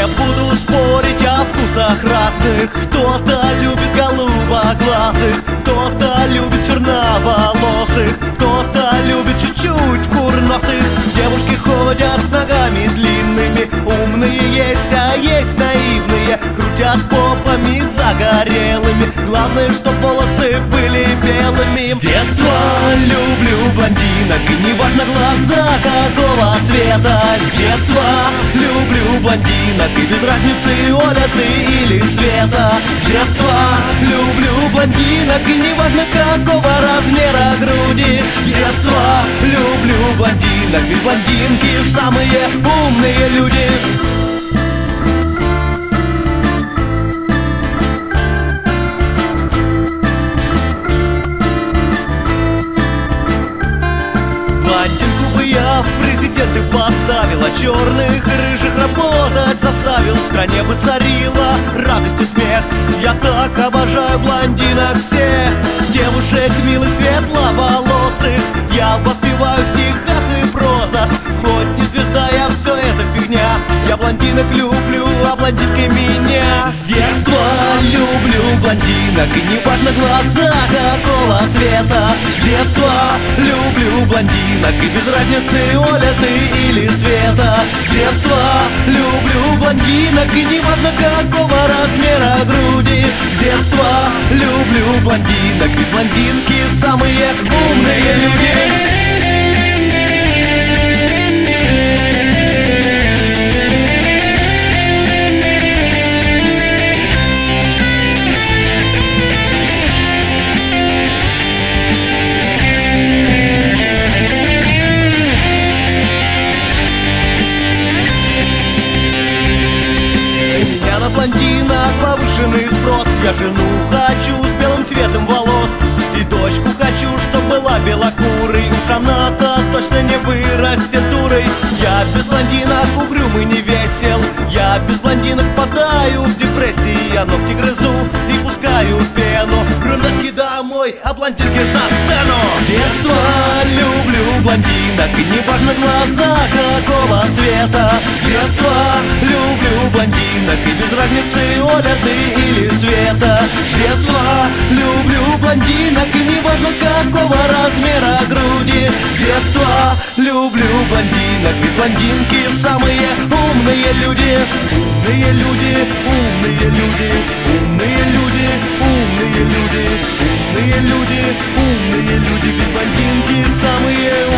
Не буду спорить о вкусах разных. Кто-то любит голубоглазых, кто-то любит черноволосых, кто-то любит чуть-чуть курносых. Девушки ходят с ногами длинными, умные есть, а есть наивные. Крутят попами загорелыми, главное, чтоб волосы были белыми. С детства люблю блондинок, и неважно глаза какого цвета. С детства люблю блондинок, и без разницы, Оля, ты или Света. С детства люблю блондинок, и неважно какого размера груди. С детства люблю блондинок, ведь блондинки самые умные люди. Блондинку бы я в президенты поставил, а черных и рыжих работать заставил. В стране бы царила радость и смех. Я так обожаю блондинок всех. Девушек милых, светловолосых я воспеваю в стихах и прозах. Хоть не звезда, я все это фигня. Я блондинок люблю, а блондинки меня. С детства люблю блондинок, и неважно глаза какого цвета. С детства люблю блондинок, и без разницы, Оля, ты или Света. С детства люблю блондинок, и неважно какого размера груди. С детства люблю блондинок, ведь блондинки самые умные люди. Блондинок повышенный спрос. Я жену хочу с белым цветом волос, и дочку хочу, чтоб была белокурой. Уж она-то точно не вырастет дурой. Я без блондинок угрюмый не весел. Я без блондинок впадаю в депрессии. Я ногти грызу и пускаю пену. Брюнетки домой, а блондинки за сцену. С детства люблю блондинок, и неважно глаза какого цвета. С детства люблю блондинок, и без разницы, Оля, ты или Света. С детства люблю блондинок, и неважно какого размера груди. С детства люблю блондинок, ведь блондинки самые умные люди. Умные люди, умные люди, умные люди, умные люди, умные люди, умные люди, ведь блондинки самые умные люди.